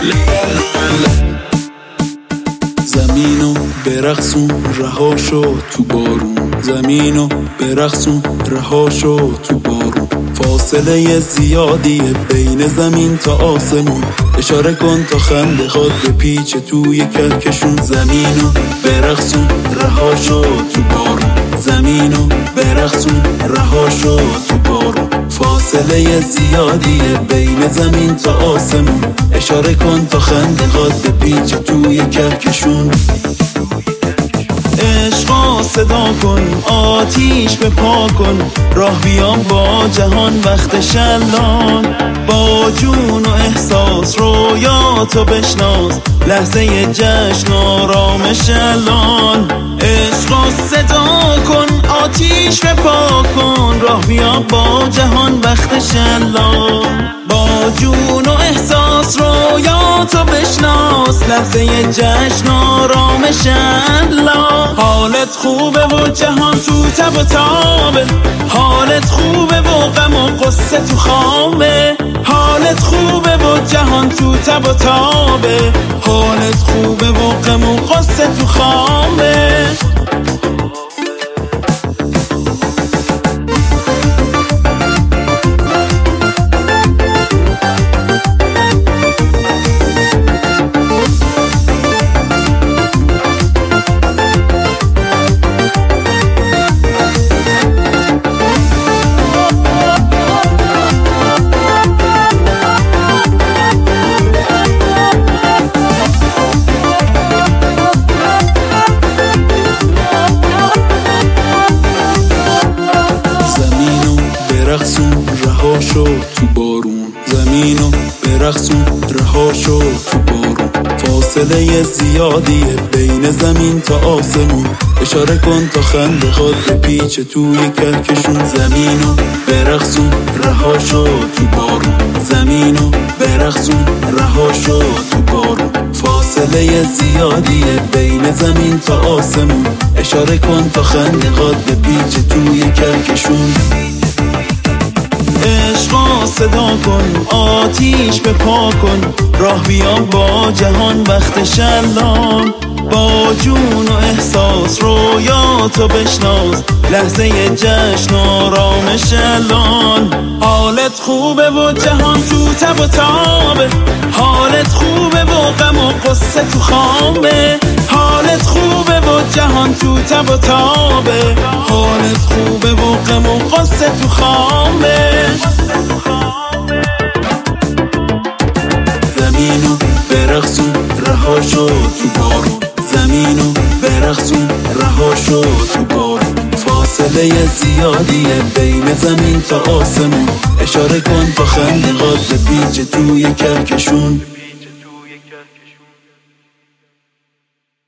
زمینو برقصون رها شو تو بارون، زمینو برقصون رها شو تو بارون. فاصله زیادیه بین زمین تا آسمون، اشاره کن تا خنده خود به پیچ توی کهکشون. زمینو برقصون رها شو تو بارون، زمینو برقصون رها شو تو بارون. فاصله زیادیه بین زمین تا آسمون، اشاره کن تا خنده خود به پیچ توی کهکشون. عشقا صدا کن، آتیش به پا کن، راه بیام با جهان وقت شلان. با جون و احساس رویاتو بشناس، لحظه جشن آرامش الان. عشقا صدا کن، آتیش به پا کن، راه بیام با جهان وقت شلان. با جون و احساس رویاتو بشناس، لحظه جشن آرامش الان. حالت خوبه و جهان تو تب و تابه، حالت خوبه و غم و قصه تو خامه. حالت خوبه و جهان تو تب و تابه، حالت خوبه و غم و قصه تو خامه. برقصون رها شو تو بارون، زمینو برقصون رها شو تو بارون. فاصله زیادیه بین زمین تا آسمون، اشاره کن تا خنده خود به پیچ توی کهکشون. زمینو برقصون رها شو تو بارون، زمینو برقصون رها شو تو بارون. فاصله زیادیه بین زمین تا آسمون، اشاره کن تا خنده خود به پیچ توی کهکشون. عشقا صدا کن، آتیش به پا کن، راه بیام با جهان وقت شلان. با جون و احساس رویاتو بشناس، لحظه جشن آرامش الان. حالت خوبه و جهان تو تب و تابه، حالت خوبه و غم و قصه تو خامه. حالت خوبه و جهان تو تب و تابه، حالت خوبه و غم و قصه تو خامه. زمینو برقصون رها شو تو بارون، زمینو برقصون رها شو تو بارون. فاصله زیادیه بین زمین تا آسمون، اشاره کن تا خنده خود به پیچ توی کهکشون.